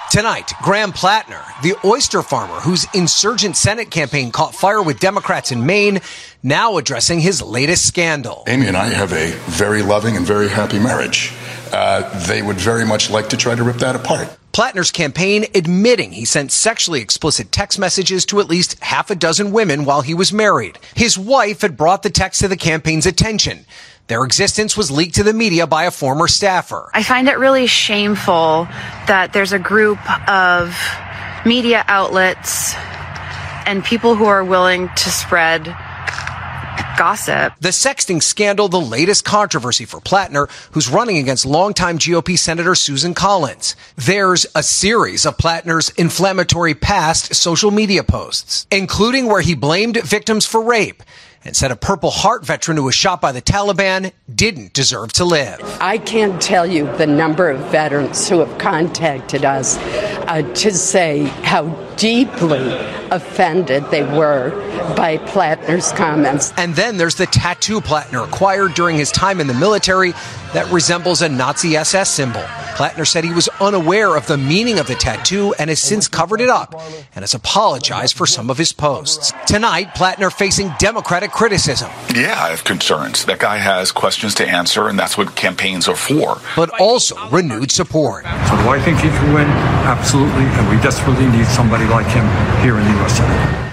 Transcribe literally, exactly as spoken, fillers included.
Tonight, Graham Plattner, the oyster farmer whose insurgent Senate campaign caught fire with Democrats in Maine, now addressing his latest scandal. Amy and I have a very loving and very happy marriage. Uh, they would very much like to try to rip that apart. Plattner's campaign admitting he sent sexually explicit text messages to at least half a dozen women while he was married. His wife had brought the text to the campaign's attention. Their existence was leaked to the media by a former staffer. I find it really shameful that there's a group of media outlets and people who are willing to spread gossip. The sexting scandal, the latest controversy for Plattner, who's running against longtime G O P Senator Susan Collins. There's a series of Plattner's inflammatory past social media posts, including where he blamed victims for rape and said a Purple Heart veteran who was shot by the Taliban didn't deserve to live. I can't tell you the number of veterans who have contacted us uh, to say how deeply offended they were by Plattner's comments. And then there's the tattoo Plattner acquired during his time in the military that resembles a Nazi S S symbol. Plattner said he was unaware of the meaning of the tattoo and has since covered it up and has apologized for some of his posts. Tonight, Plattner facing Democratic criticism. Yeah, I have concerns. That guy has questions to answer, and that's what campaigns are for. But also renewed support. So do I think he can win? Absolutely. And we desperately need somebody like him here in the U S Senate.